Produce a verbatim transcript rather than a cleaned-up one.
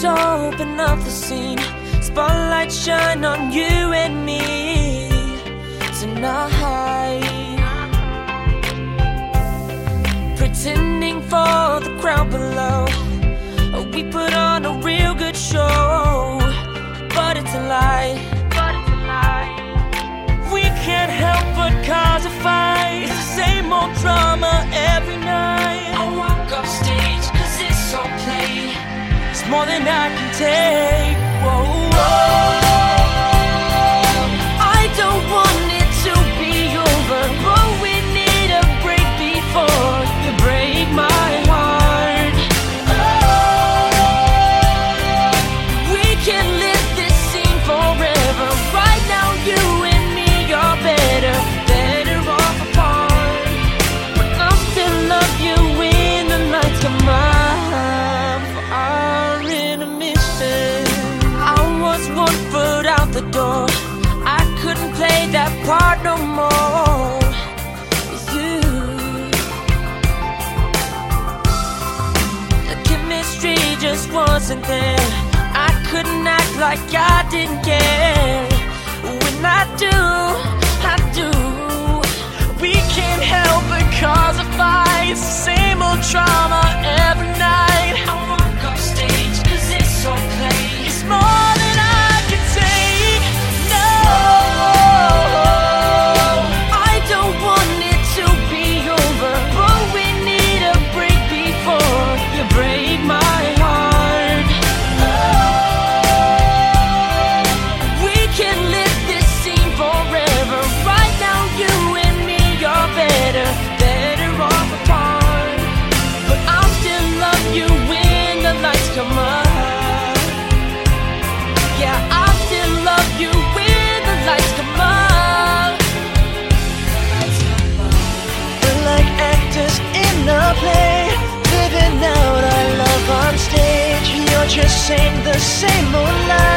open up the scene. Spotlight shine on you and me tonight. Pretending for the crowd below, we put on a real good show, but it's a lie. We can't help but cause a fight. It's the same old drama every night. I walk off stage cause it's all play. It's more than I can take. Whoa, whoa. I don't want it to be over, but we need a break before you break my heart. Oh, we can live this scene forever. Right now you and me are better, better off apart. But I'll still love you when the lights come out for our intermission. I was one foot out the door, I couldn't play that part no more with you. The chemistry just wasn't there. I couldn't act like I didn't care. When I do, I do. We can't help but cause a fight. It's the same old drama every night. I walk off stage cause it's so play. It's more than I can take. No, I don't want it to be over, but we need a break before you break my heart. Oh, we can live this scene forever. Right now you and me are better, better off apart. But I'll still love you when the lights come up. Yeah, I'll still love you when the lights come up. We're like actors in a play, living out our love on stage. You're just saying the same old lie.